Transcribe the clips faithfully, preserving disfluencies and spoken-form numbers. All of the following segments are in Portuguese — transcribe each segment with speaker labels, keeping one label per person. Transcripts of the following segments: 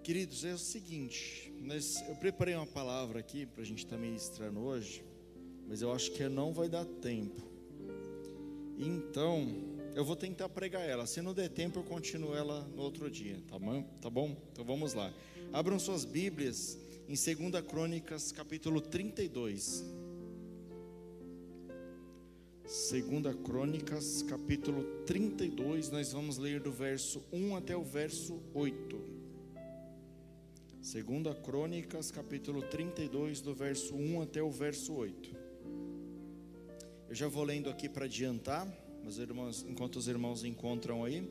Speaker 1: Queridos, é o seguinte, nós, eu preparei uma palavra aqui para a gente estar ministrando hoje, mas eu acho que não vai dar tempo. Então, eu vou tentar pregar ela. Se não der tempo, eu continuo ela no outro dia, tá bom? Tá bom? Então vamos lá. Abram suas Bíblias em segunda Crônicas, capítulo trinta e dois. segunda Crônicas, capítulo trinta e dois, nós vamos ler do verso um até o verso oito. segunda Crônicas, capítulo trinta e dois, do verso um até o verso oito. Eu já vou lendo aqui para adiantar, mas irmãos, enquanto os irmãos encontram aí,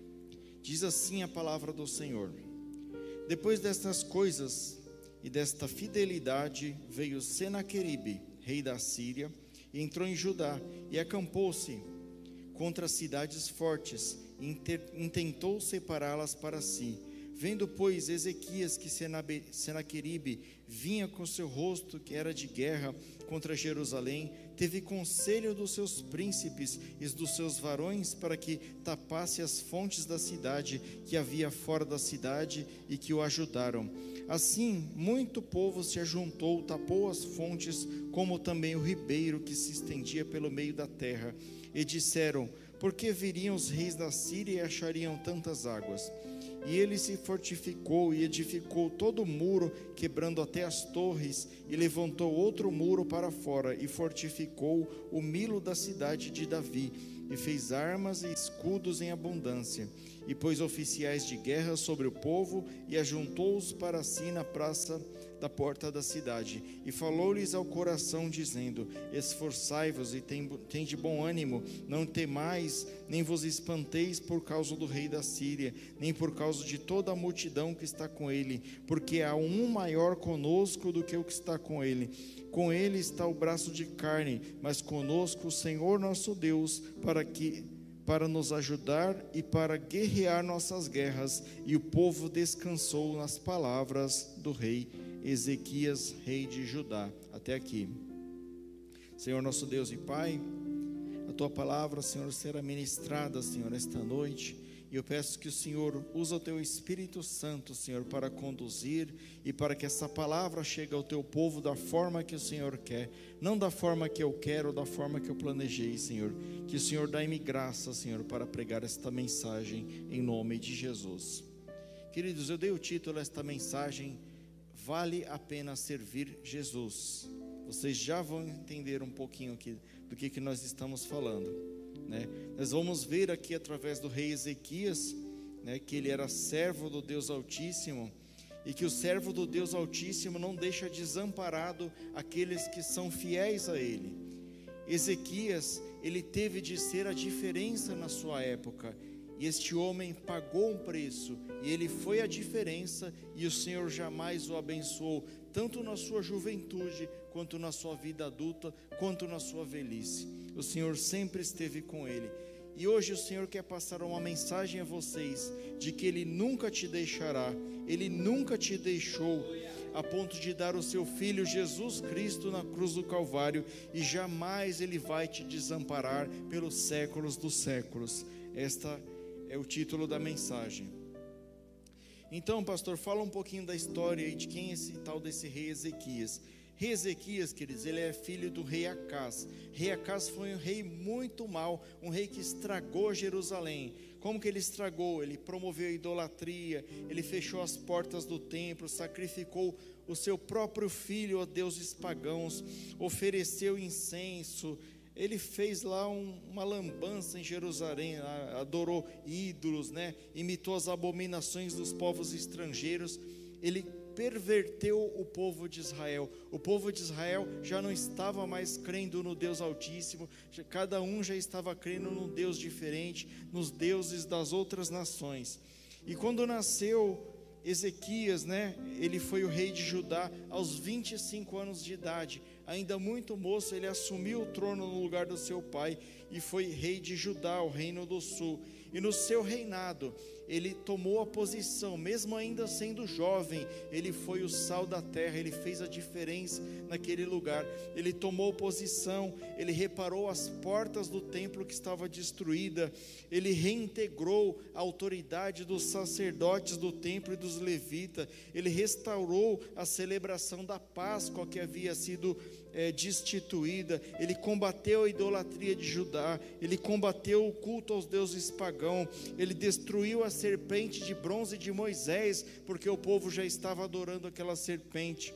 Speaker 1: diz assim a palavra do Senhor: depois destas coisas e desta fidelidade, veio Senaqueribe, rei da Síria, e entrou em Judá, e acampou-se contra as cidades fortes, e intentou separá-las para si. Vendo, pois, Ezequias que Senaqueribe vinha com seu rosto, que era de guerra, contra Jerusalém, teve conselho dos seus príncipes e dos seus varões para que tapasse as fontes da cidade que havia fora da cidade, e que o ajudaram. Assim, muito povo se ajuntou, tapou as fontes, como também o ribeiro que se estendia pelo meio da terra. E disseram: por que viriam os reis da Síria e achariam tantas águas? E ele se fortificou e edificou todo o muro, quebrando até as torres, e levantou outro muro para fora, e fortificou o milo da cidade de Davi, e fez armas e escudos em abundância, e pôs oficiais de guerra sobre o povo, e ajuntou-os para si na praça da porta da cidade, e falou-lhes ao coração, dizendo: esforçai-vos e tende bom ânimo, não temais, nem vos espanteis por causa do rei da Síria, nem por causa de toda a multidão que está com ele, porque há um maior conosco do que o que está com ele. Com ele está o braço de carne, mas conosco o Senhor nosso Deus, para que para nos ajudar e para guerrear nossas guerras. E o povo descansou nas palavras do rei Ezequias, rei de Judá. Até aqui. Senhor nosso Deus e Pai, a Tua palavra, Senhor, será ministrada, Senhor, esta noite, e eu peço que o Senhor use o Teu Espírito Santo, Senhor, para conduzir, e para que essa palavra chegue ao Teu povo da forma que o Senhor quer, não da forma que eu quero, ou da forma que eu planejei, Senhor. Que o Senhor dá-me graça, Senhor, para pregar esta mensagem, em nome de Jesus. Queridos, eu dei o título a esta mensagem: vale a pena servir Jesus. Vocês já vão entender um pouquinho aqui do que, que nós estamos falando, né? Nós vamos ver aqui através do rei Ezequias, né, que ele era servo do Deus Altíssimo, e que o servo do Deus Altíssimo não deixa desamparado aqueles que são fiéis a ele. Ezequias, ele teve de ser a diferença na sua época, e este homem pagou um preço, e ele foi a diferença, e o Senhor jamais o abençoou, tanto na sua juventude, quanto na sua vida adulta, quanto na sua velhice. O Senhor sempre esteve com ele. E hoje o Senhor quer passar uma mensagem a vocês, de que Ele nunca te deixará, Ele nunca te deixou, a ponto de dar o seu Filho Jesus Cristo na cruz do Calvário, e jamais Ele vai te desamparar pelos séculos dos séculos. Esta é o título da mensagem. Então, pastor, fala um pouquinho da história aí de quem é esse tal desse rei Ezequias. Rei Ezequias, queridos, ele é filho do rei Acás. Rei Acás foi um rei muito mau, um rei que estragou Jerusalém. Como que ele estragou? Ele promoveu a idolatria, ele fechou as portas do templo, sacrificou o seu próprio filho a deuses pagãos, ofereceu incenso. Ele fez lá um, uma lambança em Jerusalém, adorou ídolos, né? Imitou as abominações dos povos estrangeiros. Ele perverteu o povo de Israel. O povo de Israel já não estava mais crendo no Deus Altíssimo, já, cada um já estava crendo num Deus diferente, nos deuses das outras nações. E quando nasceu Ezequias, né, ele foi o rei de Judá aos vinte e cinco anos de idade. Ainda muito moço, ele assumiu o trono no lugar do seu pai, e foi rei de Judá, o reino do sul. E no seu reinado, ele tomou a posição, mesmo ainda sendo jovem, ele foi o sal da terra, ele fez a diferença naquele lugar. Ele tomou posição, ele reparou as portas do templo que estava destruída, ele reintegrou a autoridade dos sacerdotes do templo e dos levitas, ele restaurou a celebração da Páscoa que havia sido É, destituída, ele combateu a idolatria de Judá, ele combateu o culto aos deuses pagãos, ele destruiu a serpente de bronze de Moisés, porque o povo já estava adorando aquela serpente.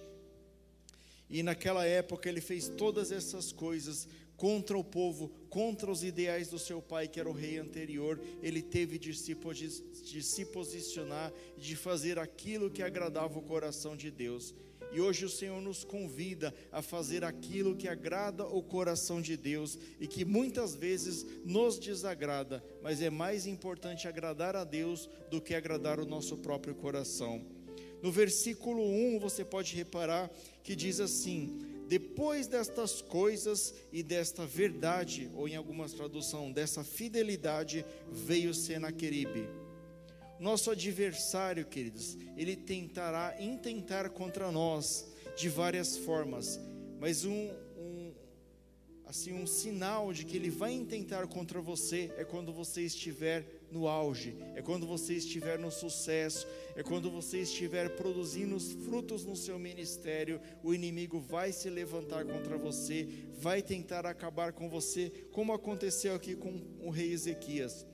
Speaker 1: E naquela época ele fez todas essas coisas contra o povo, contra os ideais do seu pai, que era o rei anterior. Ele teve de se, de se posicionar e de fazer aquilo que agradava o coração de Deus. E hoje o Senhor nos convida a fazer aquilo que agrada o coração de Deus e que muitas vezes nos desagrada, mas é mais importante agradar a Deus do que agradar o nosso próprio coração. No versículo um você pode reparar que diz assim: depois destas coisas e desta verdade, ou em algumas traduções, dessa fidelidade, veio Senaqueribe. Nosso adversário, queridos, ele tentará intentar contra nós de várias formas, mas um, um, assim, um sinal de que ele vai intentar contra você é quando você estiver no auge, é quando você estiver no sucesso, é quando você estiver produzindo os frutos no seu ministério. O inimigo vai se levantar contra você, vai tentar acabar com você, como aconteceu aqui com o rei Ezequias.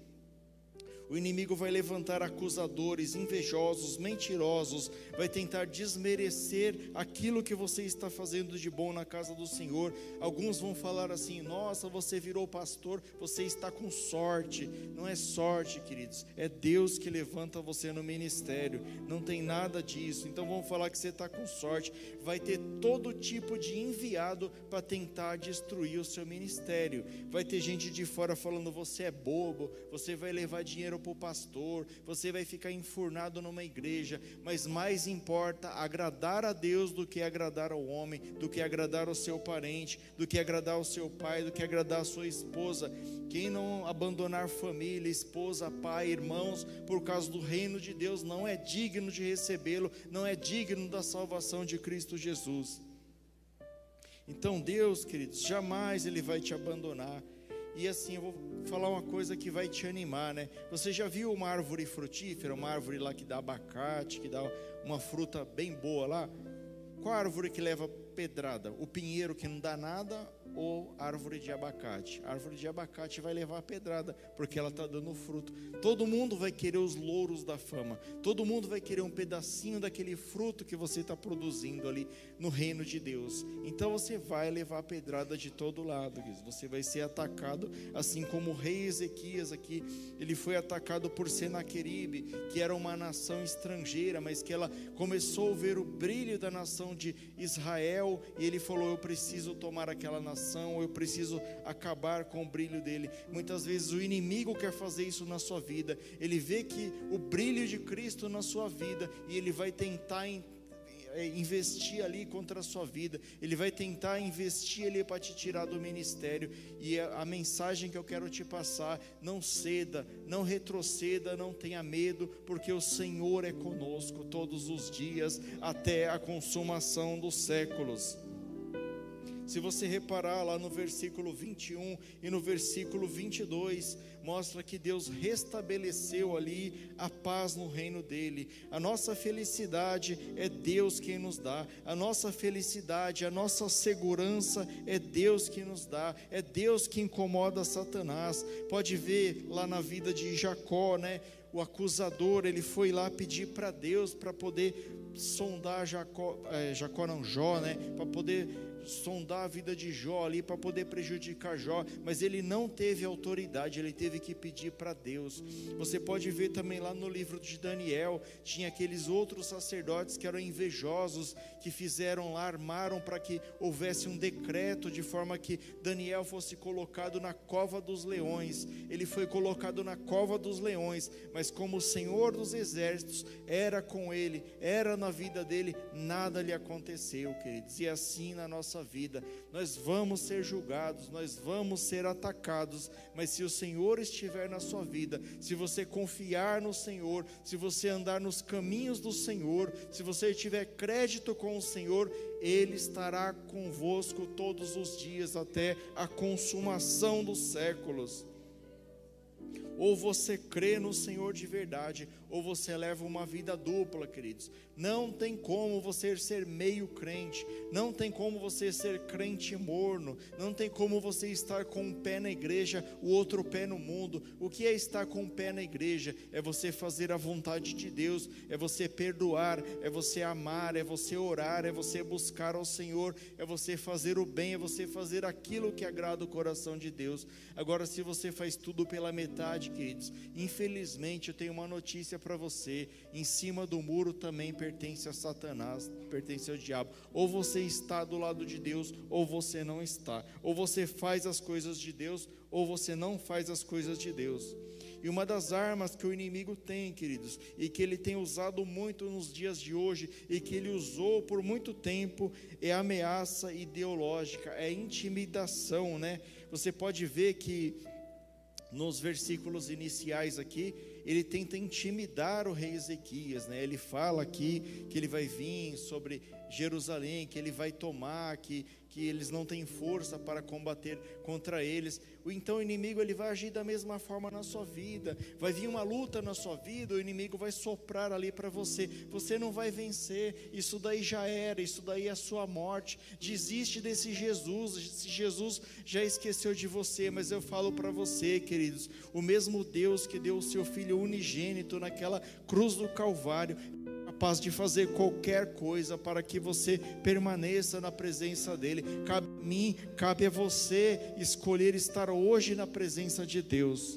Speaker 1: O inimigo vai levantar acusadores, invejosos, mentirosos, vai tentar desmerecer aquilo que você está fazendo de bom na casa do Senhor. Alguns vão falar assim: nossa, você virou pastor, você está com sorte. Não é sorte, queridos, é Deus que levanta você no ministério, não tem nada disso. Então vão falar que você está com sorte. Vai ter todo tipo de enviado para tentar destruir o seu ministério. Vai ter gente de fora falando: você é bobo, você vai levar dinheiro para o pastor, você vai ficar enfurnado numa igreja. Mas mais importa agradar a Deus do que agradar ao homem, do que agradar ao seu parente, do que agradar ao seu pai, do que agradar a sua esposa. Quem não abandonar família, esposa, pai, irmãos, por causa do reino de Deus, não é digno de recebê-lo, não é digno da salvação de Cristo Jesus. Então Deus, queridos, jamais Ele vai te abandonar. E assim, eu vou falar uma coisa que vai te animar, né? Você já viu uma árvore frutífera, uma árvore lá que dá abacate, que dá uma fruta bem boa lá? Qual árvore que leva pedrada? O pinheiro que não dá nada ou árvore de abacate? A árvore de abacate vai levar a pedrada, porque ela está dando fruto. Todo mundo vai querer os louros da fama, todo mundo vai querer um pedacinho daquele fruto que você está produzindo ali no reino de Deus. Então você vai levar a pedrada de todo lado, você vai ser atacado, assim como o rei Ezequias aqui, ele foi atacado por Senaqueribe, que era uma nação estrangeira, mas que ela começou a ver o brilho da nação de Israel, e ele falou: eu preciso tomar aquela nação, eu preciso acabar com o brilho dele. Muitas vezes o inimigo quer fazer isso na sua vida. Ele vê que o brilho de Cristo na sua vida, e ele vai tentar investir ali contra a sua vida, ele vai tentar investir ali para te tirar do ministério. E a, a mensagem que eu quero te passar: não ceda, não retroceda, não tenha medo, porque o Senhor é conosco todos os dias, até a consumação dos séculos. Se você reparar lá no versículo vinte e um e no versículo vinte e dois, mostra que Deus restabeleceu ali a paz no reino dele. A nossa felicidade é Deus quem nos dá, a nossa felicidade, a nossa segurança é Deus que nos dá, é Deus que incomoda Satanás. Pode ver lá na vida de Jacó, né? O acusador, ele foi lá pedir para Deus para poder sondar Jacó, é, Jacó não, Jó, né? Para poder sondar a vida de Jó ali, para poder prejudicar Jó, mas ele não teve autoridade, ele teve que pedir para Deus. Você pode ver também lá no livro de Daniel, tinha aqueles outros sacerdotes que eram invejosos, que fizeram lá, armaram para que houvesse um decreto, de forma que Daniel fosse colocado na cova dos leões. Ele foi colocado na cova dos leões, mas como o Senhor dos exércitos era com ele, era na vida dele, nada lhe aconteceu, queridos. E assim na nossa nossa vida. Nós vamos ser julgados, nós vamos ser atacados, mas se o Senhor estiver na sua vida, se você confiar no Senhor, se você andar nos caminhos do Senhor, se você tiver crédito com o Senhor, Ele estará convosco todos os dias até a consumação dos séculos. Ou você crê no Senhor de verdade, ou você leva uma vida dupla, queridos. Não tem como você ser meio crente, não tem como você ser crente morno, não tem como você estar com um pé na igreja, o outro pé no mundo. O que é estar com um pé na igreja? É você fazer a vontade de Deus, é você perdoar, é você amar, é você orar, é você buscar ao Senhor, é você fazer o bem, é você fazer aquilo que agrada o coração de Deus. Agora, se você faz tudo pela metade, queridos, infelizmente eu tenho uma notícia para você: em cima do muro também pertence a Satanás, pertence ao diabo. Ou você está do lado de Deus, ou você não está. Ou você faz as coisas de Deus, ou você não faz as coisas de Deus. E uma das armas que o inimigo tem, queridos, e que ele tem usado muito nos dias de hoje, e que ele usou por muito tempo, é a ameaça ideológica, é a intimidação, né? Você pode ver que nos versículos iniciais aqui, ele tenta intimidar o rei Ezequias, né? Ele fala aqui que ele vai vir sobre Jerusalém, que ele vai tomar, que, que eles não têm força para combater contra eles. Então o inimigo ele vai agir da mesma forma na sua vida. Vai vir uma luta na sua vida, o inimigo vai soprar ali para você. Você não vai vencer, isso daí já era, isso daí é a sua morte. Desiste desse Jesus, esse Jesus já esqueceu de você. Mas eu falo para você, queridos, o mesmo Deus que deu o seu Filho unigênito naquela cruz do Calvário, capaz de fazer qualquer coisa para que você permaneça na presença dele. Cabe a mim, cabe a você escolher estar hoje na presença de Deus.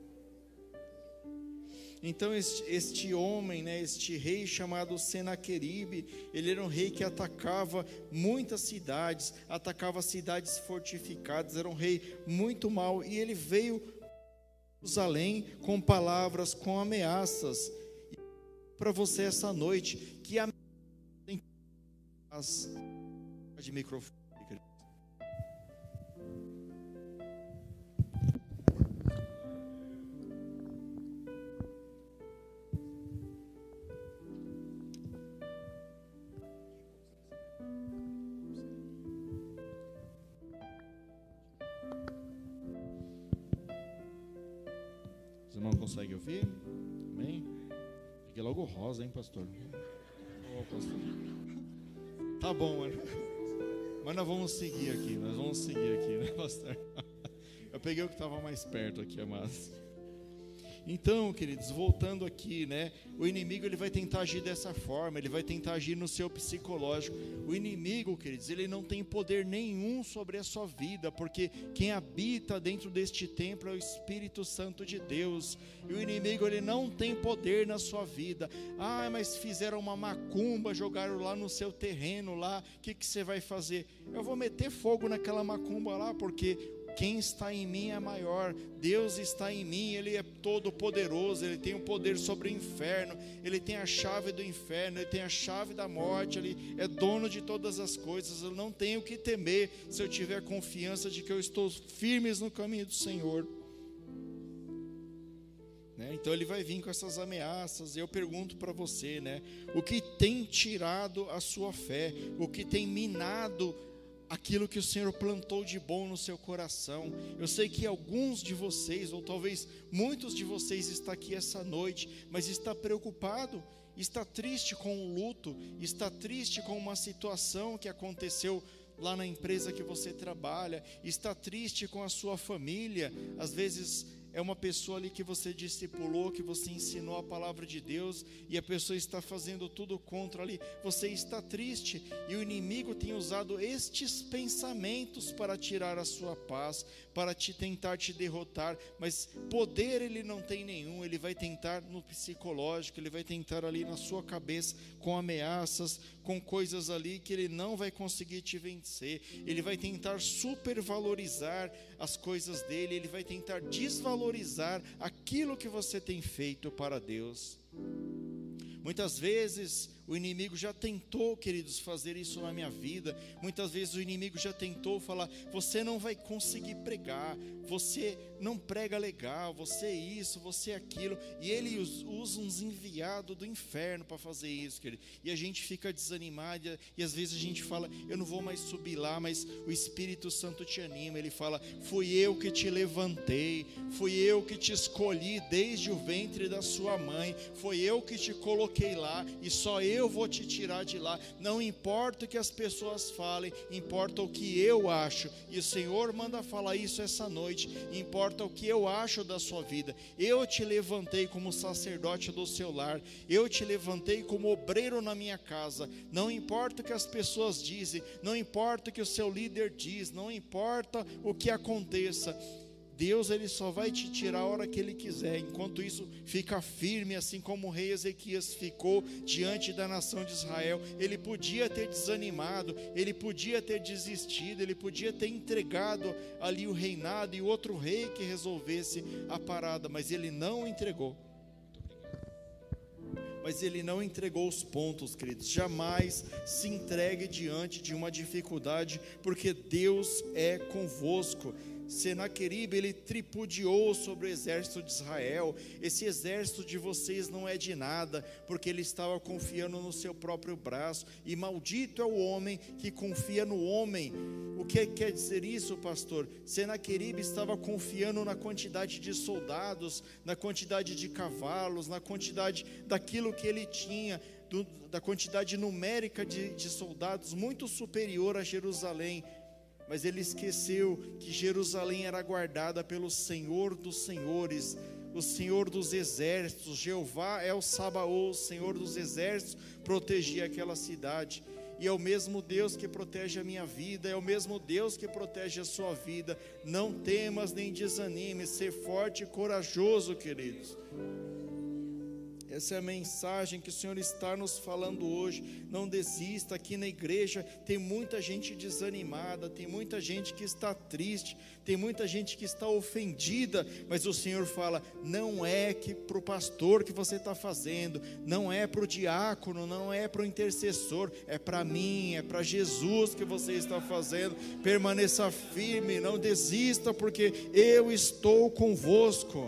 Speaker 1: Então este, este homem, né, este rei chamado Senaqueribe, ele era um rei que atacava muitas cidades, atacava cidades fortificadas, era um rei muito mau, e ele veio a Jerusalém com palavras, com ameaças. Para você essa noite, que a de microfone, os irmãos conseguem ouvir? Amém? Fiquei logo rosa, hein, pastor? Oh, pastor. Tá bom, mano. Mas nós vamos seguir aqui, nós vamos seguir aqui, né, pastor? Eu peguei o que estava mais perto aqui, amados. Então, queridos, voltando aqui, né? O inimigo ele vai tentar agir dessa forma, ele vai tentar agir no seu psicológico. O inimigo, queridos, ele não tem poder nenhum sobre a sua vida, porque quem habita dentro deste templo é o Espírito Santo de Deus. E o inimigo ele não tem poder na sua vida. Ah, mas fizeram uma macumba, jogaram lá no seu terreno lá. O que que você vai fazer? Eu vou meter fogo naquela macumba lá, porque quem está em mim é maior. Deus está em mim, Ele é todo poderoso, Ele tem o poder sobre o inferno, Ele tem a chave do inferno, Ele tem a chave da morte, Ele é dono de todas as coisas. Eu não tenho que temer se eu tiver confiança de que eu estou firme no caminho do Senhor, né? Então ele vai vir com essas ameaças. E eu pergunto para você, né? O que tem tirado a sua fé? O que tem minado aquilo que o Senhor plantou de bom no seu coração? Eu sei que alguns de vocês, ou talvez muitos de vocês, está aqui essa noite, mas está preocupado, está triste com o luto, está triste com uma situação que aconteceu lá na empresa que você trabalha, está triste com a sua família. Às vezes é uma pessoa ali que você discipulou, que você ensinou a palavra de Deus, e a pessoa está fazendo tudo contra ali. Você está triste, e o inimigo tem usado estes pensamentos para tirar a sua paz, para te tentar te derrotar. Mas poder ele não tem nenhum. Ele vai tentar no psicológico, ele vai tentar ali na sua cabeça, com ameaças, com coisas ali que ele não vai conseguir te vencer. Ele vai tentar supervalorizar as coisas dele, ele vai tentar desvalorizar aquilo que você tem feito para Deus. Muitas vezes o inimigo já tentou, queridos, fazer isso na minha vida. Muitas vezes o inimigo já tentou falar: você não vai conseguir pregar, você não prega legal, você é isso, você é aquilo. E ele usa uns enviados do inferno para fazer isso, querido. E a gente fica desanimado, e às vezes a gente fala: eu não vou mais subir lá, mas o Espírito Santo te anima. Ele fala: fui eu que te levantei, fui eu que te escolhi desde o ventre da sua mãe, foi eu que te coloquei lá, e só eu vou te tirar de lá. Não importa o que as pessoas falem, importa o que eu acho. E o Senhor manda falar isso essa noite: importa o que eu acho da sua vida. Eu te levantei como sacerdote do seu lar, eu te levantei como obreiro na minha casa. Não importa o que as pessoas dizem, não importa o que o seu líder diz, não importa o que aconteça, Deus, ele só vai te tirar a hora que ele quiser. Enquanto isso, fica firme, assim como o rei Ezequias ficou diante da nação de Israel. Ele podia ter desanimado, ele podia ter desistido, ele podia ter entregado ali o reinado e outro rei que resolvesse a parada, mas ele não entregou. Mas ele não entregou os pontos, queridos. Jamais se entregue diante de uma dificuldade, porque Deus é convosco. Senaqueribe, ele tripudiou sobre o exército de Israel. Esse exército de vocês não é de nada, porque ele estava confiando no seu próprio braço. E maldito é o homem que confia no homem. O que quer dizer isso, pastor? Senaqueribe estava confiando na quantidade de soldados, na quantidade de cavalos, na quantidade daquilo que ele tinha, do, da quantidade numérica de, de soldados, muito superior a Jerusalém. Mas ele esqueceu que Jerusalém era guardada pelo Senhor dos senhores, o Senhor dos exércitos. Jeová é o Sabaô, o Senhor dos exércitos, protegia aquela cidade. E é o mesmo Deus que protege a minha vida, é o mesmo Deus que protege a sua vida. Não temas nem desanimes, ser forte e corajoso, queridos. Essa é a mensagem que o Senhor está nos falando hoje. Não desista. Aqui na igreja tem muita gente desanimada, tem muita gente que está triste, tem muita gente que está ofendida, mas o Senhor fala: não é que para o pastor que você está fazendo, não é para o diácono, não é para o intercessor, é para mim, é para Jesus que você está fazendo. Permaneça firme, não desista, porque eu estou convosco.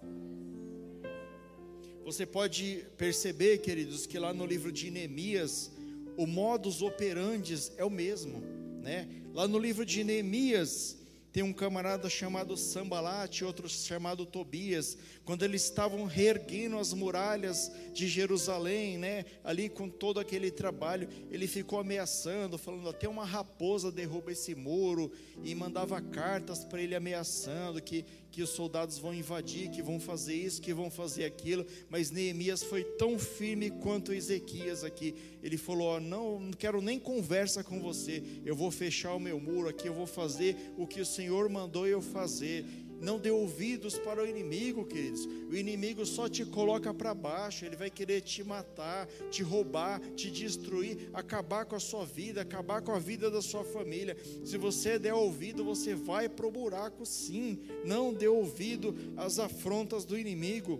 Speaker 1: Você pode perceber, queridos, que lá no livro de Neemias, o modus operandi é o mesmo, né? Lá no livro de Neemias, tem um camarada chamado Sambalate, outro chamado Tobias. Quando eles estavam reerguendo as muralhas de Jerusalém, né, ali com todo aquele trabalho, ele ficou ameaçando, falando: até uma raposa derruba esse muro, e mandava cartas para ele ameaçando que, que os soldados vão invadir, que vão fazer isso, que vão fazer aquilo. Mas Neemias foi tão firme quanto Ezequias aqui. Ele falou: ó, não, não quero nem conversa com você, eu vou fechar o meu muro aqui, eu vou fazer o que o Senhor mandou eu fazer. Não dê ouvidos para o inimigo, queridos. O inimigo só te coloca para baixo. Ele vai querer te matar, te roubar, te destruir, acabar com a sua vida, acabar com a vida da sua família. Se você der ouvido, você vai para o buraco, sim. Não dê ouvido às afrontas do inimigo.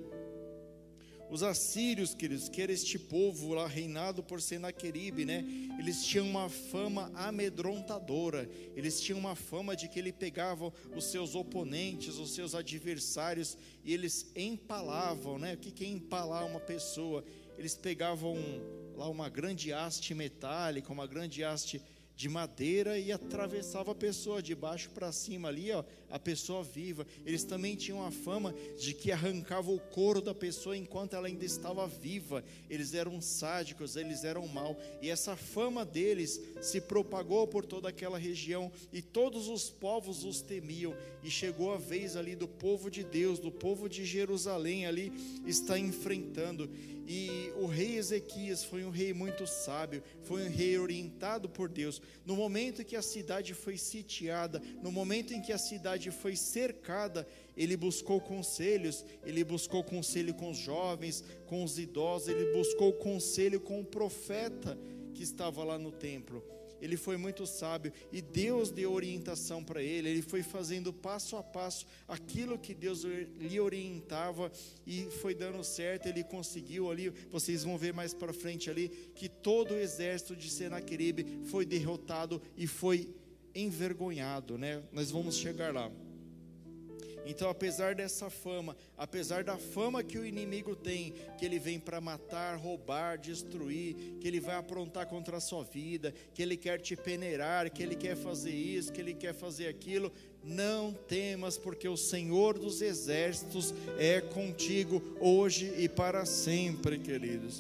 Speaker 1: Os assírios, queridos, que era este povo lá reinado por Senaqueribe, né? Eles tinham uma fama amedrontadora. Eles tinham uma fama de que ele pegava os seus oponentes, os seus adversários, e eles empalavam, né? O que é empalar uma pessoa? Eles pegavam lá uma grande haste metálica, uma grande haste de madeira, e atravessava a pessoa de baixo para cima ali, ó, a pessoa viva. Eles também tinham a fama de que arrancava o couro da pessoa enquanto ela ainda estava viva. Eles eram sádicos, eles eram mau, e essa fama deles se propagou por toda aquela região, e todos os povos os temiam. E chegou a vez ali do povo de Deus, do povo de Jerusalém ali, está enfrentando. E o rei Ezequias foi um rei muito sábio, foi um rei orientado por Deus. No momento em que a cidade foi sitiada, no momento em que a cidade foi cercada, ele buscou conselhos, ele buscou conselho com os jovens, com os idosos, ele buscou conselho com o profeta que estava lá no templo. ele foi muito sábio, e Deus deu orientação para ele, ele foi fazendo passo a passo aquilo que Deus lhe orientava, e foi dando certo, ele conseguiu ali, vocês vão ver mais para frente ali, que todo o exército de Senaqueribe foi derrotado e foi envergonhado, né? Nós vamos chegar lá. Então, apesar dessa fama, apesar da fama que o inimigo tem, que ele vem para matar, roubar, destruir, que ele vai aprontar contra a sua vida, que ele quer te peneirar, que ele quer fazer isso, que ele quer fazer aquilo, não temas, porque o Senhor dos exércitos é contigo hoje e para sempre, queridos.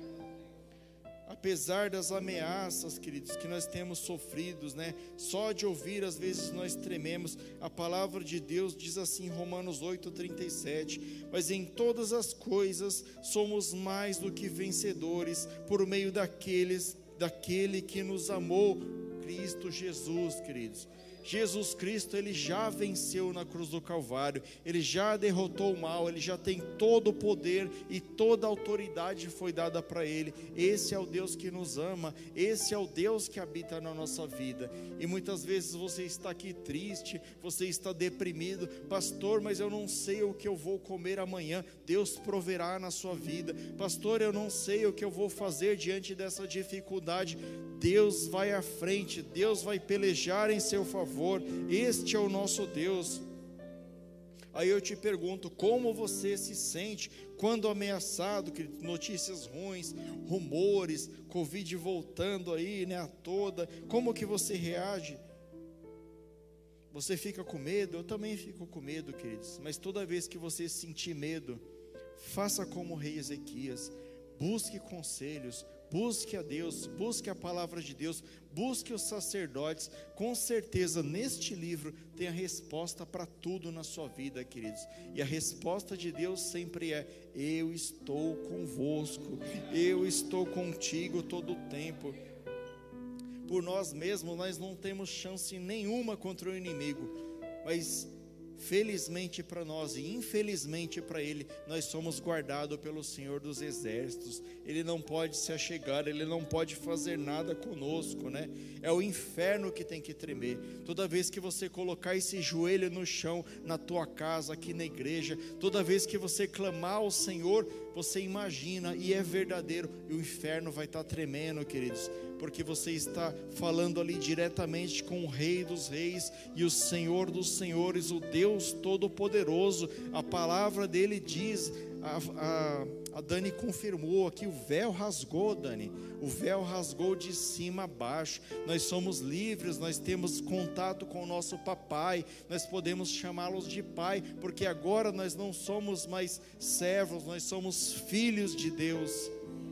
Speaker 1: Apesar das ameaças, queridos, que nós temos sofridos, né? Só de ouvir, às vezes nós trememos. A palavra de Deus diz assim em Romanos oito, trinta e sete: mas em todas as coisas somos mais do que vencedores, por meio daqueles, daquele que nos amou, Cristo Jesus, queridos. Jesus Cristo, ele já venceu na cruz do Calvário, ele já derrotou o mal, ele já tem todo o poder e toda a autoridade foi dada para ele. Esse é o Deus que nos ama, esse é o Deus que habita na nossa vida. E muitas vezes você está aqui triste, você está deprimido: pastor, mas eu não sei o que eu vou comer amanhã. Deus proverá na sua vida. Pastor, eu não sei o que eu vou fazer diante dessa dificuldade. Deus vai à frente, Deus vai pelejar em seu favor. Este é o nosso Deus. Aí eu te pergunto, como você se sente quando ameaçado, querido? Notícias ruins, rumores, Covid voltando aí, né, a toda, como que você reage? Você fica com medo? Eu também fico com medo, queridos, mas toda vez que você sentir medo, faça como o rei Ezequias, busque conselhos, busque a Deus, busque a palavra de Deus, busque os sacerdotes. Com certeza neste livro tem a resposta para tudo na sua vida, queridos. E a resposta de Deus sempre é: eu estou convosco, eu estou contigo todo o tempo. Por nós mesmos nós não temos chance nenhuma contra o inimigo, mas felizmente para nós e infelizmente para ele, nós somos guardados pelo Senhor dos exércitos. Ele não pode se achegar, ele não pode fazer nada conosco, né? É o inferno que tem que tremer. Toda vez que você colocar esse joelho no chão, na tua casa, aqui na igreja, toda vez que você clamar ao Senhor, você imagina, e é verdadeiro, e o inferno vai estar tremendo, queridos, porque você está falando ali diretamente com o Rei dos Reis e o Senhor dos Senhores, o Deus Todo-Poderoso. A palavra dele diz, a, a, a Dani confirmou aqui, o véu rasgou, Dani, o véu rasgou de cima a baixo. Nós somos livres, nós temos contato com o nosso papai, nós podemos chamá-los de pai, porque agora nós não somos mais servos, nós somos filhos de Deus.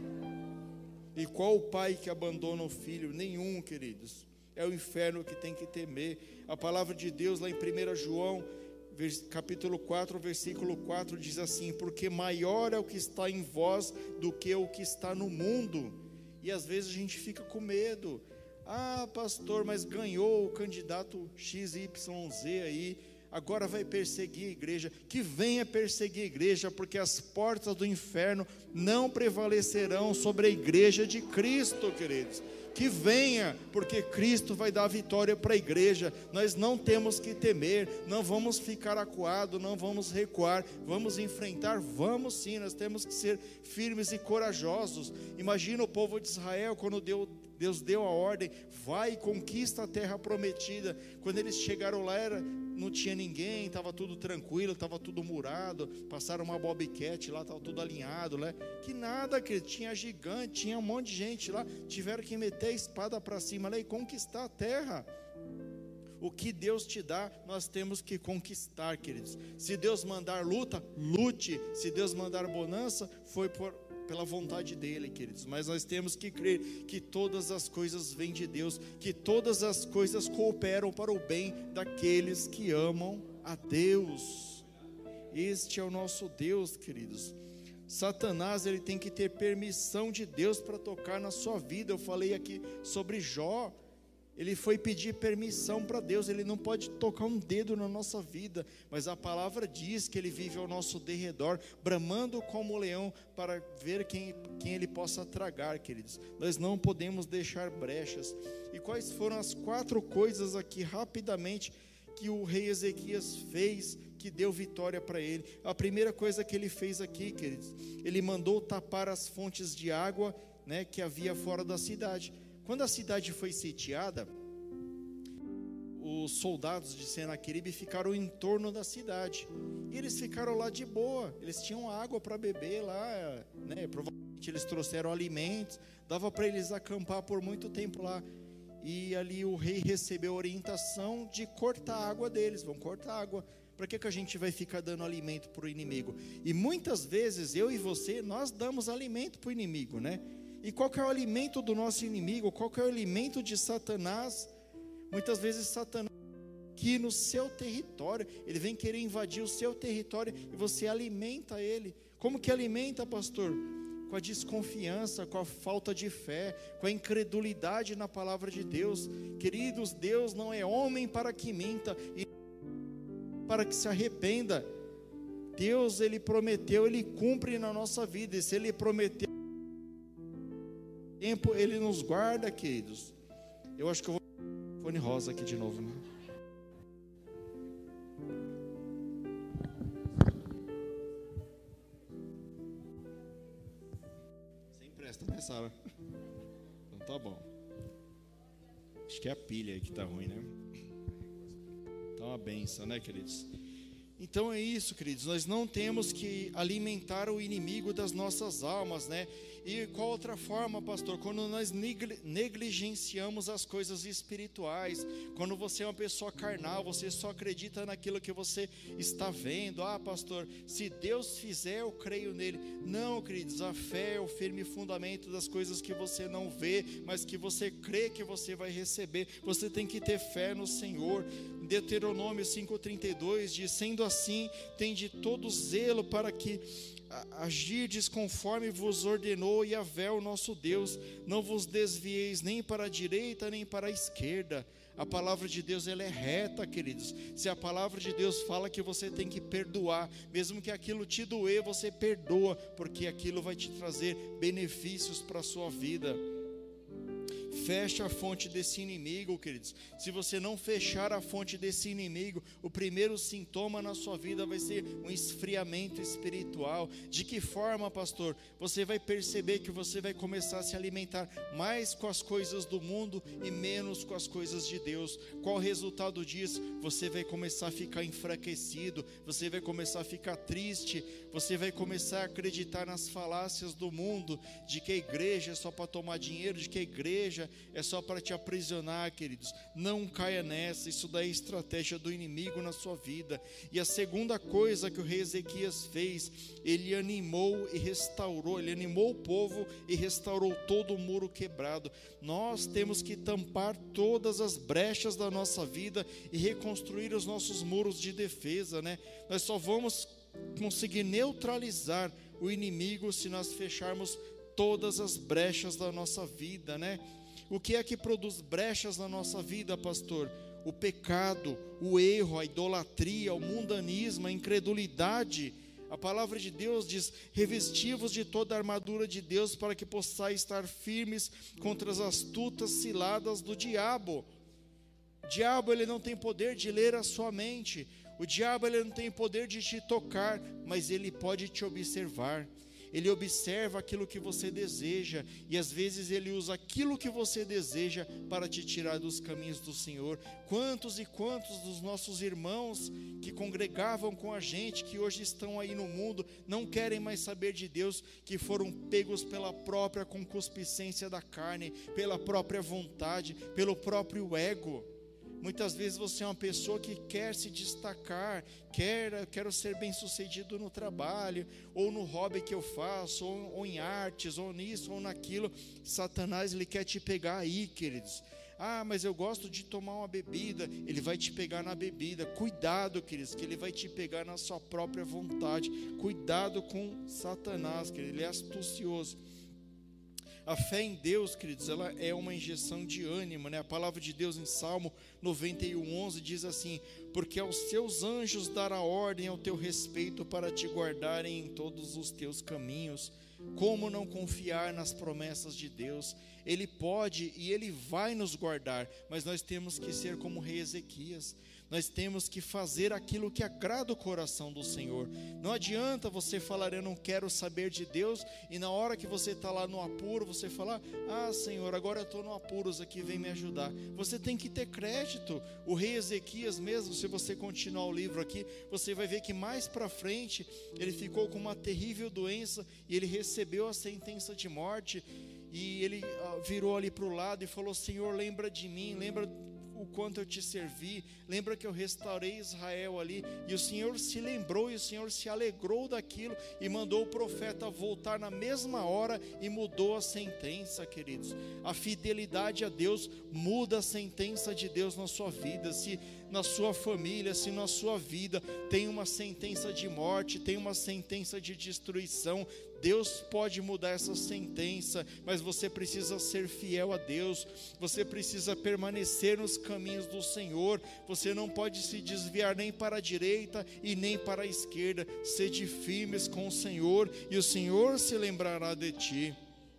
Speaker 1: E qual o pai que abandona o filho? Nenhum, queridos. É o inferno que tem que temer. A palavra de Deus lá em primeiro João, capítulo quatro, versículo quatro, diz assim: porque maior é o que está em vós do que o que está no mundo. E às vezes a gente fica com medo. Ah, pastor, mas ganhou o candidato X Y Z aí, agora vai perseguir a igreja. Que venha perseguir a igreja, porque as portas do inferno não prevalecerão sobre a igreja de Cristo, queridos. Que venha, porque Cristo vai dar vitória para a igreja. Nós não temos que temer, não vamos ficar acuados, não vamos recuar, vamos enfrentar, vamos sim, nós temos que ser firmes e corajosos. Imagina o povo de Israel, quando deu, Deus deu a ordem: vai e conquista a terra prometida. Quando eles chegaram lá, era, não tinha ninguém, estava tudo tranquilo, estava tudo murado, passaram uma bobcat lá, estava tudo alinhado, né? Que nada, que tinha gigante, tinha um monte de gente lá, tiveram que meter a espada para cima lá e conquistar a terra. O que Deus te dá, nós temos que conquistar, queridos. Se Deus mandar luta, lute. Se Deus mandar bonança, foi por, pela vontade dele, queridos. Mas nós temos que crer que todas as coisas vêm de Deus, que todas as coisas cooperam para o bem daqueles que amam a Deus. Este é o nosso Deus, queridos. Satanás, ele tem que ter permissão de Deus para tocar na sua vida. Eu falei aqui sobre Jó. Ele foi pedir permissão para Deus. Ele não pode tocar um dedo na nossa vida, mas a palavra diz que Ele vive ao nosso derredor, bramando como leão, para ver quem, quem Ele possa tragar, queridos. Nós não podemos deixar brechas. E quais foram as quatro coisas aqui, rapidamente, que o rei Ezequias fez, que deu vitória para ele? A primeira coisa que ele fez aqui, queridos, ele mandou tapar as fontes de água, né, que havia fora da cidade. Quando a cidade foi sitiada, os soldados de Senaqueribe ficaram em torno da cidade, e eles ficaram lá de boa. Eles tinham água para beber lá, né? Provavelmente eles trouxeram alimentos, dava para eles acampar por muito tempo lá. E ali o rei recebeu orientação de cortar a água deles. Vão cortar a água. Para que, que a gente vai ficar dando alimento para o inimigo? E muitas vezes eu e você, nós damos alimento para o inimigo, né? E qual que é o alimento do nosso inimigo? Qual que é o alimento de Satanás? Muitas vezes Satanás aqui no seu território, ele vem querer invadir o seu território e você alimenta ele. Como que alimenta, pastor? Com a desconfiança, com a falta de fé, com a incredulidade na palavra de Deus. Queridos, Deus não é homem para que minta e para que se arrependa. Deus, Ele prometeu, Ele cumpre na nossa vida. E se Ele prometeu tempo, Ele nos guarda, queridos. Eu acho que eu vou fone rosa aqui de novo, né? Você empresta, né, Sara? Então tá bom. Acho que é a pilha aí que tá ruim, né? Tá uma benção, né, queridos? Então é isso, queridos, nós não temos que alimentar o inimigo das nossas almas, né? E qual outra forma, pastor? Quando nós negligenciamos as coisas espirituais, quando você é uma pessoa carnal, você só acredita naquilo que você está vendo. Ah, pastor, se Deus fizer, eu creio nele. Não, queridos, a fé é o firme fundamento das coisas que você não vê, mas que você crê que você vai receber. Você tem que ter fé no Senhor. Deuteronômio cinco, trinta e dois diz: sendo assim, tende todo zelo para que agirdes conforme vos ordenou Yahvé, o nosso Deus, não vos desvieis nem para a direita nem para a esquerda. A palavra de Deus, ela é reta, queridos. Se a palavra de Deus fala que você tem que perdoar, mesmo que aquilo te doer, você perdoa, porque aquilo vai te trazer benefícios para a sua vida. Feche a fonte desse inimigo, queridos. Se você não fechar a fonte desse inimigo, o primeiro sintoma na sua vida vai ser um esfriamento espiritual. De que forma, pastor? Você vai perceber que você vai começar a se alimentar mais com as coisas do mundo e menos com as coisas de Deus. Qual o resultado disso? Você vai começar a ficar enfraquecido, você vai começar a ficar triste, você vai começar a acreditar nas falácias do mundo, de que a igreja é só para tomar dinheiro, de que a igreja é só para te aprisionar, queridos. Não caia nessa, isso daí é estratégia do inimigo na sua vida. E a segunda coisa que o rei Ezequias fez, ele animou e restaurou, ele animou o povo e restaurou todo o muro quebrado. Nós temos que tampar todas as brechas da nossa vida e reconstruir os nossos muros de defesa, né? Nós só vamos conseguir neutralizar o inimigo se nós fecharmos todas as brechas da nossa vida, né? O que é que produz brechas na nossa vida, pastor? O pecado, o erro, a idolatria, o mundanismo, a incredulidade. A palavra de Deus diz: revesti-vos de toda a armadura de Deus para que possais estar firmes contra as astutas ciladas do diabo. O diabo, ele não tem poder de ler a sua mente. O diabo, ele não tem poder de te tocar, mas ele pode te observar. Ele observa aquilo que você deseja, e às vezes ele usa aquilo que você deseja para te tirar dos caminhos do Senhor. Quantos e quantos dos nossos irmãos que congregavam com a gente, que hoje estão aí no mundo, não querem mais saber de Deus, que foram pegos pela própria concupiscência da carne, pela própria vontade, pelo próprio ego. Muitas vezes você é uma pessoa que quer se destacar, quer, quero ser bem sucedido no trabalho, ou no hobby que eu faço, ou, ou em artes, ou nisso, ou naquilo. Satanás, ele quer te pegar aí, queridos. Ah, mas eu gosto de tomar uma bebida. Ele vai te pegar na bebida. Cuidado, queridos, que ele vai te pegar na sua própria vontade. Cuidado com Satanás, querido, ele é astucioso. A fé em Deus, queridos, ela é uma injeção de ânimo, né? A palavra de Deus em Salmo noventa e um, onze diz assim: porque aos seus anjos dará ordem ao teu respeito para te guardarem em todos os teus caminhos. Como não confiar nas promessas de Deus? Ele pode e Ele vai nos guardar, mas nós temos que ser como o rei Ezequias. Nós temos que fazer aquilo que agrada o coração do Senhor. Não adianta você falar, eu não quero saber de Deus, e na hora que você está lá no apuro, você falar, ah Senhor, agora eu estou no apuros aqui, vem me ajudar. Você tem que ter crédito. O rei Ezequias mesmo, se você continuar o livro aqui, você vai ver que mais para frente, ele ficou com uma terrível doença, e ele recebeu a sentença de morte, e ele virou ali para o lado e falou, Senhor, lembra de mim, lembra o quanto eu te servi, lembra que eu restaurei Israel ali, e o Senhor se lembrou, e o Senhor se alegrou daquilo, e mandou o profeta voltar na mesma hora, e mudou a sentença, queridos. A fidelidade a Deus muda a sentença de Deus na sua vida. Se na sua família, se na sua vida tem uma sentença de morte, tem uma sentença de destruição, Deus pode mudar essa sentença, mas você precisa ser fiel a Deus, você precisa permanecer nos caminhos do Senhor, você não pode se desviar nem para a direita e nem para a esquerda. Sede firmes com o Senhor, e o Senhor se lembrará de ti.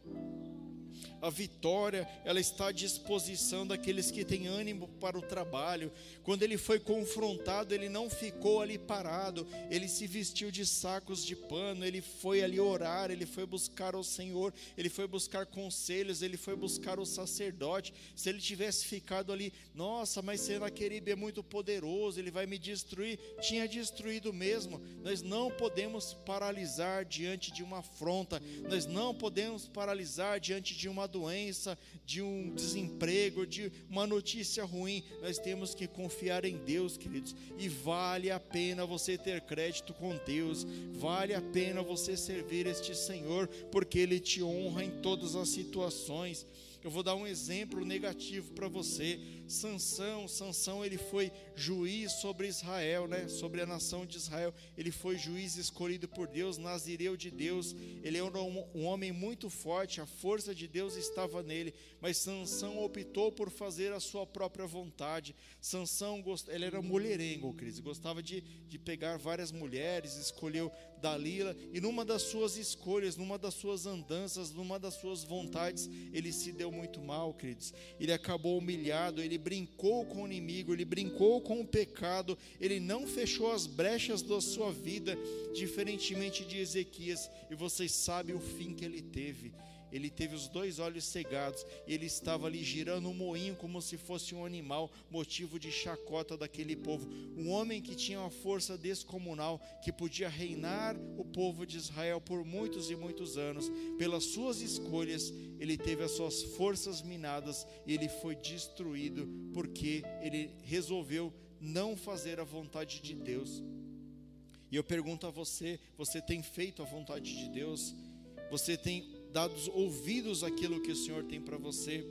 Speaker 1: A vitória, ela está à disposição daqueles que têm ânimo para o trabalho. Quando ele foi confrontado, ele não ficou ali parado, ele se vestiu de sacos de pano, ele foi ali orar, ele foi buscar o Senhor, ele foi buscar conselhos, ele foi buscar o sacerdote. Se ele tivesse ficado ali, nossa, mas Senaqueribe é muito poderoso, ele vai me destruir, tinha destruído mesmo. Nós não podemos paralisar diante de uma afronta, nós não podemos paralisar diante de uma doença, de um desemprego, de uma notícia ruim. Nós temos que confiar em Deus, queridos, e vale a pena você ter crédito com Deus, vale a pena você servir este Senhor, porque Ele te honra em todas as situações. Eu vou dar um exemplo negativo para você. Sansão, Sansão ele foi juiz sobre Israel, né? Sobre a nação de Israel. Ele foi juiz escolhido por Deus, nazireu de Deus. Ele era um, um homem muito forte, a força de Deus estava nele. Mas Sansão optou por fazer a sua própria vontade. Sansão, gost... ele era mulherengo, Cris, gostava de, de pegar várias mulheres, escolheu Dalila, e numa das suas escolhas, numa das suas andanças, numa das suas vontades, ele se deu muito mal, queridos. Ele acabou humilhado, ele brincou com o inimigo, ele brincou com o pecado, ele não fechou as brechas da sua vida, diferentemente de Ezequias, e vocês sabem o fim que ele teve. Ele teve os dois olhos cegados, e ele estava ali girando um moinho como se fosse um animal, motivo de chacota daquele povo. Um homem que tinha uma força descomunal, que podia reinar o povo de Israel por muitos e muitos anos. Pelas suas escolhas, ele teve as suas forças minadas, e ele foi destruído, porque ele resolveu não fazer a vontade de Deus. E eu pergunto a você, você tem feito a vontade de Deus? Você tem dado ouvidos àquilo que o Senhor tem para você?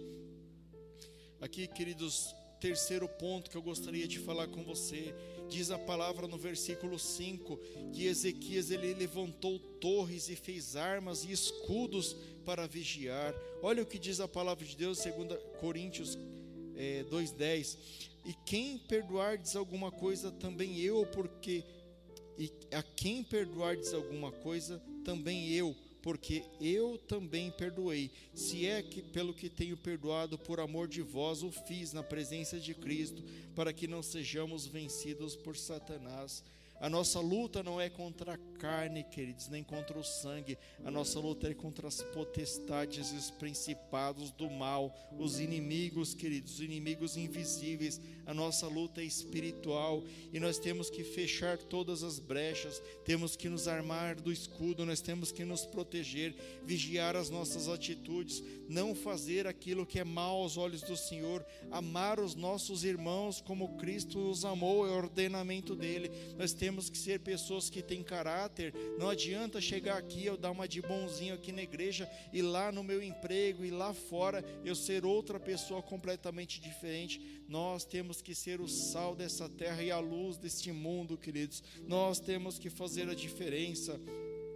Speaker 1: Aqui, queridos, terceiro ponto que eu gostaria de falar com você. Diz a palavra no versículo cinco, que Ezequias ele levantou torres e fez armas e escudos para vigiar. Olha o que diz a palavra de Deus, segundo Coríntios é, dois, dez. E quem perdoardes alguma coisa, também eu, porque... E a quem perdoardes alguma coisa, também eu, porque eu também perdoei, se é que pelo que tenho perdoado, por amor de vós o fiz na presença de Cristo, para que não sejamos vencidos por Satanás. A nossa luta não é contra a carne, queridos, nem contra o sangue. A nossa luta é contra as potestades e os principados do mal, os inimigos, queridos, os inimigos invisíveis. A nossa luta é espiritual, e nós temos que fechar todas as brechas, temos que nos armar do escudo, nós temos que nos proteger, vigiar as nossas atitudes, não fazer aquilo que é mal aos olhos do Senhor, amar os nossos irmãos como Cristo os amou, é o ordenamento dele. Nós temos que ser pessoas que têm caráter. Não adianta chegar aqui, eu dar uma de bonzinho aqui na igreja, e lá no meu emprego, e lá fora eu ser outra pessoa completamente diferente. Nós temos que ser o sal dessa terra e a luz deste mundo, queridos. Nós temos que fazer a diferença.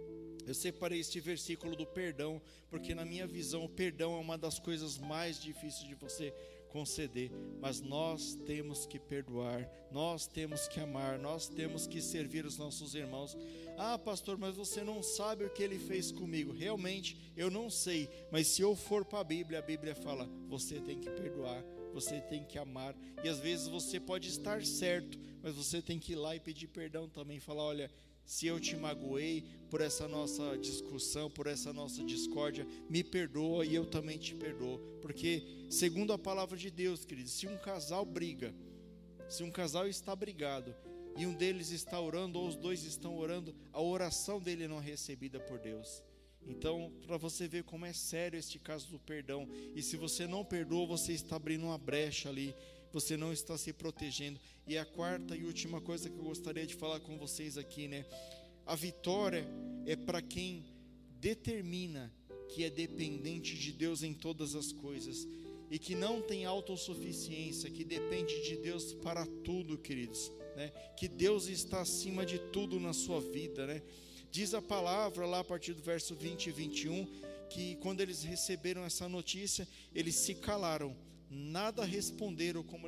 Speaker 1: Eu separei este versículo do perdão, porque na minha visão o perdão é uma das coisas mais difíceis de você conceder, mas nós temos que perdoar, nós temos que amar, nós temos que servir os nossos irmãos. Ah, pastor, mas você não sabe o que ele fez comigo. Realmente eu não sei, mas se eu for para a Bíblia, a Bíblia fala, você tem que perdoar, você tem que amar, e às vezes você pode estar certo, mas você tem que ir lá e pedir perdão também, falar, olha, se eu te magoei por essa nossa discussão, por essa nossa discórdia, me perdoa e eu também te perdoo. Porque, segundo a palavra de Deus, queridos, se um casal briga, se um casal está brigado, e um deles está orando, ou os dois estão orando, a oração dele não é recebida por Deus. Então, para você ver como é sério este caso do perdão, e se você não perdoa, você está abrindo uma brecha ali, você não está se protegendo. E a quarta e última coisa que eu gostaria de falar com vocês aqui, né? A vitória é para quem determina que é dependente de Deus em todas as coisas, e que não tem autossuficiência, que depende de Deus para tudo, queridos, né? Que Deus está acima de tudo na sua vida, né? Diz a palavra lá a partir do verso vinte e vinte e um, que quando eles receberam essa notícia, eles se calaram, nada responderam como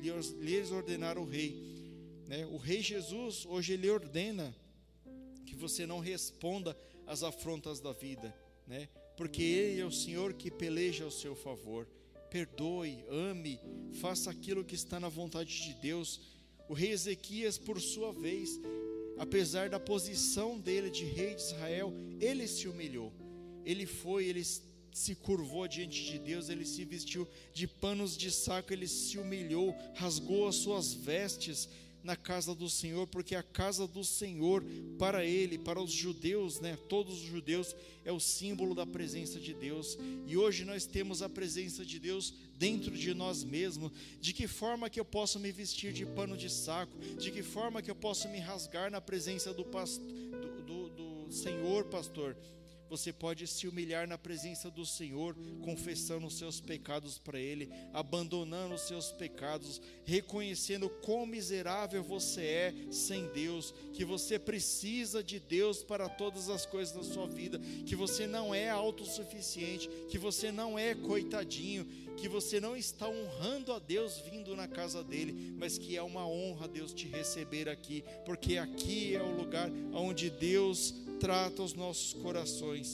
Speaker 1: lhes ordenara o rei, né? O rei Jesus hoje ele ordena que você não responda às afrontas da vida, né? Porque ele é o Senhor que peleja ao seu favor. Perdoe, ame, faça aquilo que está na vontade de Deus. O rei Ezequias, por sua vez, apesar da posição dele de rei de Israel, ele se humilhou, ele foi, ele se curvou diante de Deus, ele se vestiu de panos de saco, ele se humilhou, rasgou as suas vestes na casa do Senhor, porque a casa do Senhor, para ele, para os judeus, né, todos os judeus, é o símbolo da presença de Deus. E hoje nós temos a presença de Deus dentro de nós mesmos. De que forma que eu posso me vestir de pano de saco? De que forma que eu posso me rasgar na presença do, past... do, do, do Senhor, pastor? Você pode se humilhar na presença do Senhor, confessando os seus pecados para Ele, abandonando os seus pecados, reconhecendo quão miserável você é sem Deus, que você precisa de Deus para todas as coisas da sua vida, que você não é autossuficiente, que você não é coitadinho, que você não está honrando a Deus vindo na casa dEle, mas que é uma honra Deus te receber aqui, porque aqui é o lugar onde Deus trata os nossos corações.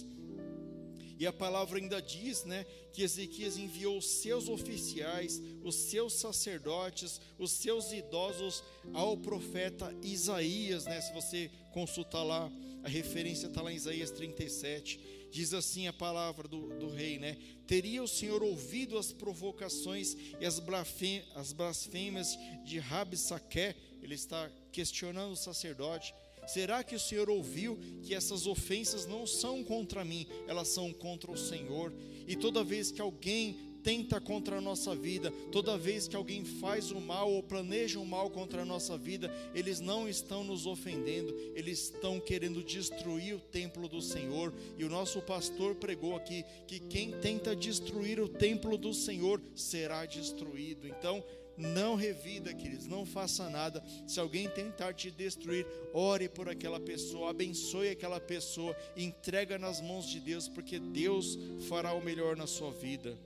Speaker 1: E a palavra ainda diz, né, que Ezequias enviou os seus oficiais, os seus sacerdotes, os seus idosos ao profeta Isaías, né? Se você consultar lá, a referência está lá em Isaías trinta e sete, diz assim a palavra do, do rei, né? Teria o Senhor ouvido as provocações e as, blasfê, as blasfêmias de Rabsaque? Ele está questionando o sacerdote. Será que o Senhor ouviu que essas ofensas não são contra mim, elas são contra o Senhor? E toda vez que alguém tenta contra a nossa vida, toda vez que alguém faz o mal ou planeja o mal contra a nossa vida, eles não estão nos ofendendo, eles estão querendo destruir o templo do Senhor. E o nosso pastor pregou aqui que quem tenta destruir o templo do Senhor será destruído. Então, não revida, queridos, não faça nada. Se alguém tentar te destruir, ore por aquela pessoa, abençoe aquela pessoa, entrega nas mãos de Deus, porque Deus fará o melhor na sua vida.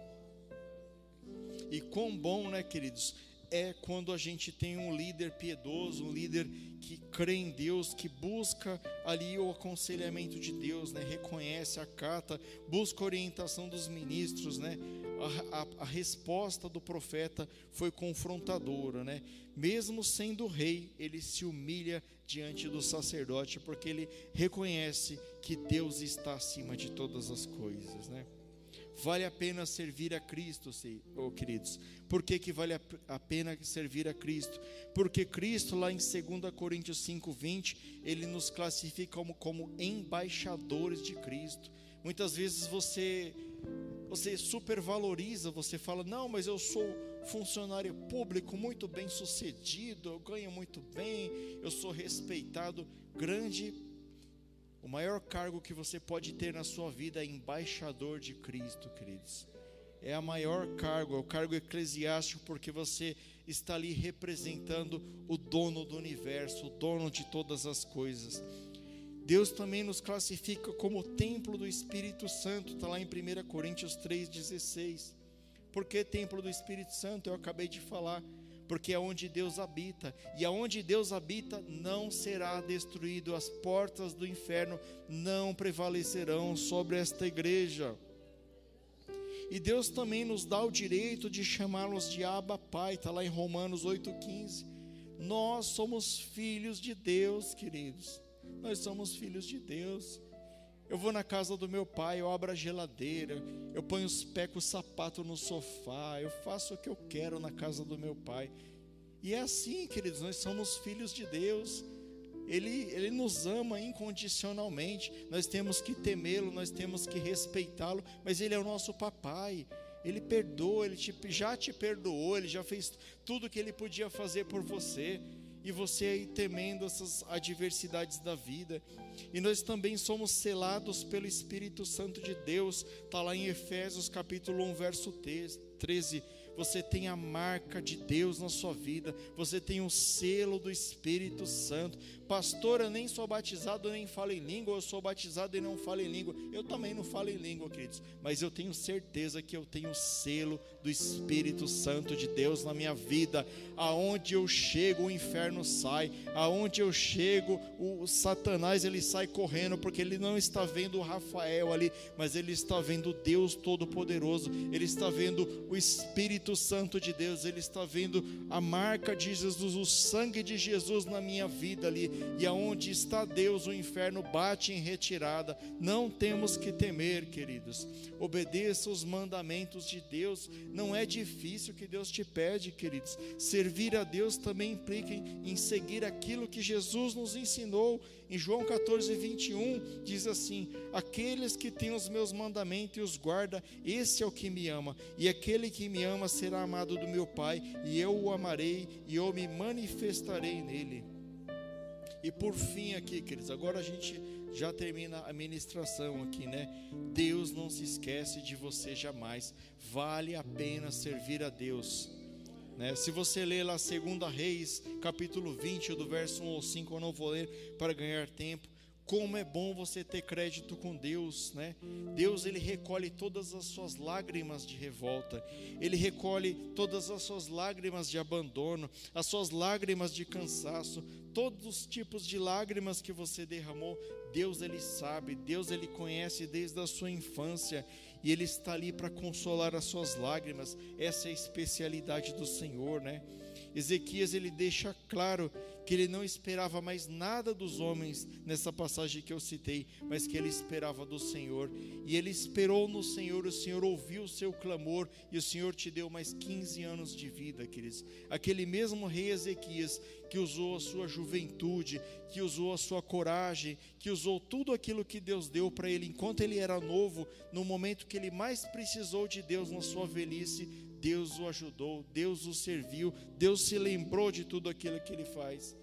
Speaker 1: E quão bom, né, queridos, é quando a gente tem um líder piedoso, um líder que crê em Deus, que busca ali o aconselhamento de Deus, né, reconhece, acata, busca a orientação dos ministros, né. A, a, a resposta do profeta foi confrontadora, né? Mesmo sendo rei, ele se humilha diante do sacerdote, porque ele reconhece que Deus está acima de todas as coisas, né? Vale a pena servir a Cristo, oh, queridos. Por que que vale a pena servir a Cristo? Porque Cristo, lá em dois Coríntios cinco, vinte, ele nos classifica como, como embaixadores de Cristo. Muitas vezes você... Você supervaloriza, você fala, não, mas eu sou funcionário público muito bem sucedido, eu ganho muito bem, eu sou respeitado. Grande, o maior cargo que você pode ter na sua vida é embaixador de Cristo, queridos. É a maior cargo, é o cargo eclesiástico, porque você está ali representando o dono do universo, o dono de todas as coisas. Deus também nos classifica como templo do Espírito Santo, está lá em primeira Coríntios três, dezesseis. Por que templo do Espírito Santo? Eu acabei de falar, porque é onde Deus habita, e aonde Deus habita não será destruído, as portas do inferno não prevalecerão sobre esta igreja. E Deus também nos dá o direito de chamá-los de Abba Pai, está lá em Romanos oito, quinze. Nós somos filhos de Deus, queridos. Nós somos filhos de Deus. Eu vou na casa do meu pai, eu abro a geladeira, eu ponho os pés com o sapato no sofá, eu faço o que eu quero na casa do meu pai. E é assim, queridos, nós somos filhos de Deus. Ele, Ele nos ama incondicionalmente. Nós temos que temê-lo, nós temos que respeitá-lo, mas Ele é o nosso papai. Ele perdoa, Ele te, já te perdoou, Ele já fez tudo o que Ele podia fazer por você. E você aí temendo essas adversidades da vida. E nós também somos selados pelo Espírito Santo de Deus. Está lá em Efésios capítulo um, verso treze. Você tem a marca de Deus na sua vida. Você tem o selo do Espírito Santo. Pastor, eu nem sou batizado, nem falo em língua. Eu sou batizado e não falo em língua. Eu também não falo em língua, queridos. Mas eu tenho certeza que eu tenho o selo do Espírito Santo de Deus na minha vida. Aonde eu chego, o inferno sai. Aonde eu chego, o Satanás ele sai correndo, porque ele não está vendo o Rafael ali, mas ele está vendo Deus Todo-Poderoso. Ele está vendo o Espírito Santo de Deus. Ele está vendo a marca de Jesus, o sangue de Jesus na minha vida ali. E aonde está Deus, o inferno bate em retirada. Não temos que temer, queridos. Obedeça os mandamentos de Deus. Não é difícil o que Deus te pede, queridos. Servir a Deus também implica em, em seguir aquilo que Jesus nos ensinou. Em João catorze, vinte e um, diz assim: aqueles que têm os meus mandamentos e os guarda, esse é o que me ama. E aquele que me ama será amado do meu Pai, e eu o amarei, e eu me manifestarei nele. E por fim aqui, queridos, agora a gente já termina a ministração aqui, né? Deus não se esquece de você jamais. Vale a pena servir a Deus, né? Se você ler lá segunda Reis, capítulo vinte, do verso um ao cinco, eu não vou ler para ganhar tempo. Como é bom você ter crédito com Deus, né? Deus, Ele recolhe todas as suas lágrimas de revolta. Ele recolhe todas as suas lágrimas de abandono, as suas lágrimas de cansaço, todos os tipos de lágrimas que você derramou. Deus, Ele sabe, Deus, Ele conhece desde a sua infância. E Ele está ali para consolar as suas lágrimas. Essa é a especialidade do Senhor, né? Ezequias, ele deixa claro que ele não esperava mais nada dos homens nessa passagem que eu citei, mas que ele esperava do Senhor. E ele esperou no Senhor, o Senhor ouviu o seu clamor e o Senhor te deu mais quinze anos de vida, queridos. Aquele mesmo rei Ezequias que usou a sua juventude, que usou a sua coragem, que usou tudo aquilo que Deus deu para ele enquanto ele era novo, no momento que ele mais precisou de Deus na sua velhice, Deus o ajudou, Deus o serviu, Deus se lembrou de tudo aquilo que ele faz.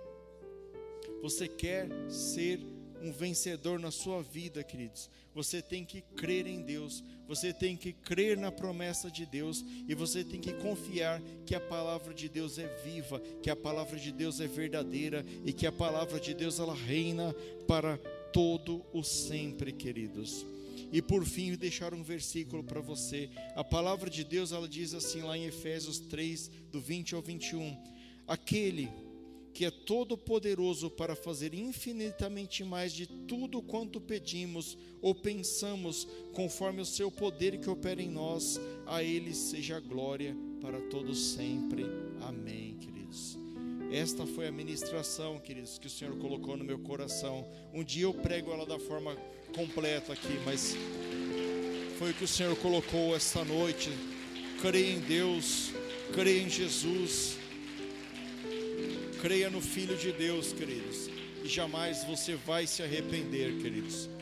Speaker 1: Você quer ser um vencedor na sua vida, queridos? Você tem que crer em Deus, você tem que crer na promessa de Deus, e você tem que confiar que a palavra de Deus é viva, que a palavra de Deus é verdadeira, e que a palavra de Deus ela reina para todo o sempre, queridos. E por fim, deixar um versículo para você. A palavra de Deus, ela diz assim lá em Efésios três, do vinte ao vinte e um: aquele que é todo poderoso para fazer infinitamente mais de tudo quanto pedimos ou pensamos, conforme o seu poder que opera em nós, a Ele seja a glória para todos sempre. Amém, queridos. Esta foi a ministração, queridos, que o Senhor colocou no meu coração. Um dia eu prego ela da forma completa aqui, mas foi o que o Senhor colocou esta noite. Creia em Deus, creia em Jesus, creia no Filho de Deus, queridos, e jamais você vai se arrepender, queridos.